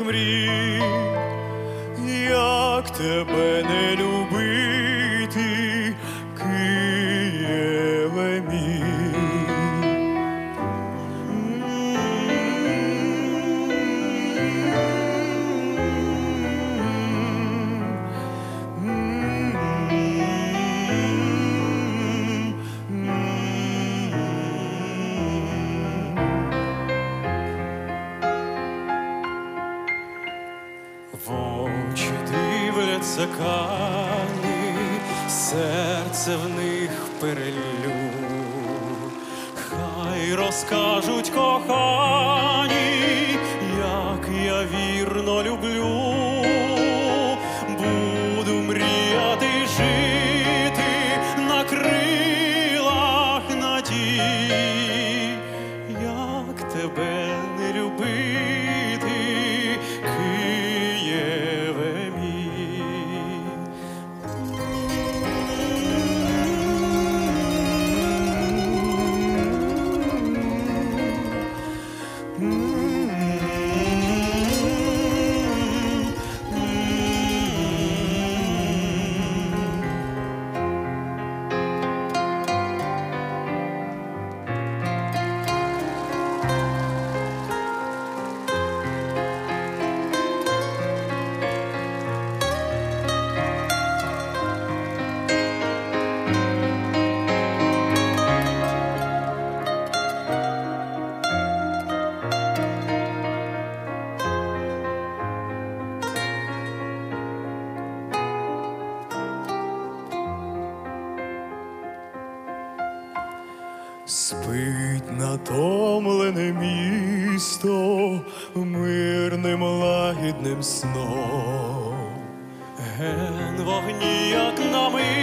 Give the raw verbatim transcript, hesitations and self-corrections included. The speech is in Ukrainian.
мрій, як тебе не любити, Києве мій. В очі дивляться карі, серце в них перелю. Хай розкажуть кохані, як я вірно люблю. Буду мріяти жити на крилах надій, як тебе не любити, Києве мій. Спить натомлене місто мирним лагідним сном. Ген вогні, як намисто,